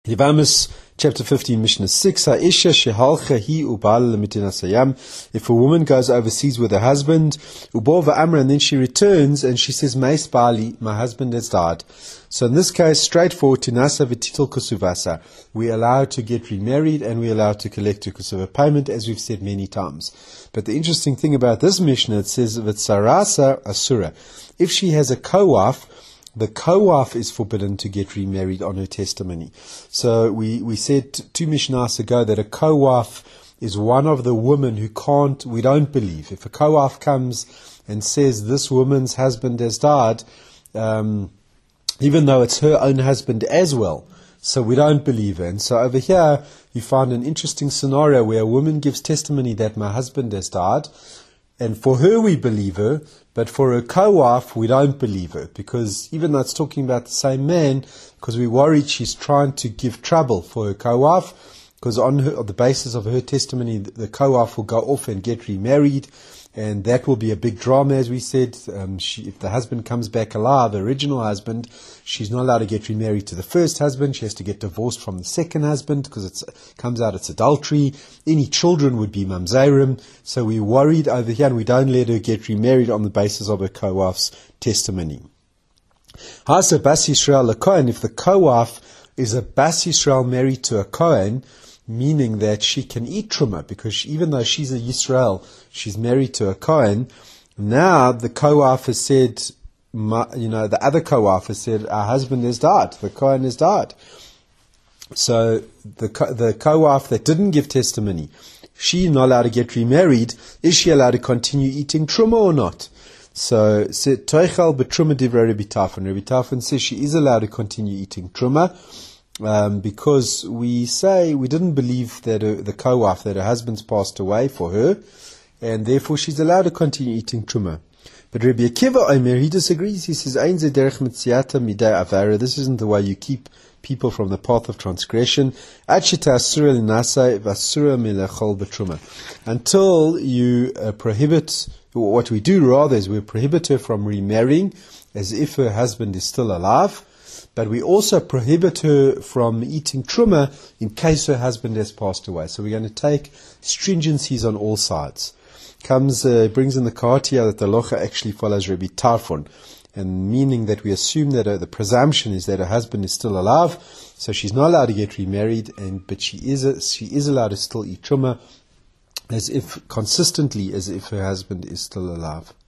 Yevamis chapter 15, Mishnah 6. If a woman goes overseas with her husband, and then she returns and she says, Meis Bali, my husband has died. So in this case, straightforward, Tinasa v'titul kusuvasa. We allow to get remarried and we allow to collect a kusuva payment, as we've said many times. But the interesting thing about this Mishnah, it says, V'tsarasa asura. If she has a co-wife, the co-wife is forbidden to get remarried on her testimony. So we said 2 Mishnahs ago that a co-wife is one of the women who we don't believe. If a co-wife comes and says this woman's husband has died, even though it's her own husband as well, so we don't believe her. And so over here you find an interesting scenario where a woman gives testimony that my husband has died, and for her we believe her, but for her co-wife we don't believe her, because even though it's talking about the same man, because we're worried she's trying to give trouble for her co-wife, because on the basis of her testimony the co-wife will go off and get remarried, and that will be a big drama, as we said. If the husband comes back alive, the original husband, she's not allowed to get remarried to the first husband. She has to get divorced from the second husband, because it comes out it's adultery. Any children would be mamzerim. So we're worried over here, and we don't let her get remarried on the basis of her co-wife's testimony. Hasa Bas Yisrael a Kohen. If the co-wife is a Bas Yisrael married to a Kohen, meaning that she can eat truma, because even though she's a Yisrael, she's married to a Kohen. Now the co-wife has said, the other co-wife has said, our husband has died, the Kohen has died. So the co-wife that didn't give testimony, she's not allowed to get remarried. Is she allowed to continue eating truma or not? So Toichal betruma divrei Rabbi Tarfon. Rabbi Tarfon says she is allowed to continue eating truma. Because we say we didn't believe that the co-wife, that her husband's passed away for her, and therefore she's allowed to continue eating truma. But Rabbi Akiva Omer, he disagrees. He says, Ein ze derech mitziata midei avera. This isn't the way you keep people from the path of transgression. Ad sheta asura linasai v'asura milachol b'truma. Until you prohibit, or what we do rather is we prohibit her from remarrying as if her husband is still alive. But we also prohibit her from eating truma in case her husband has passed away. So we're going to take stringencies on all sides. Brings in the Kahatia that the locha actually follows Rabbi Tarfon, and meaning that we assume that the presumption is that her husband is still alive, so she's not allowed to get remarried, but she is allowed to still eat truma consistently as if her husband is still alive.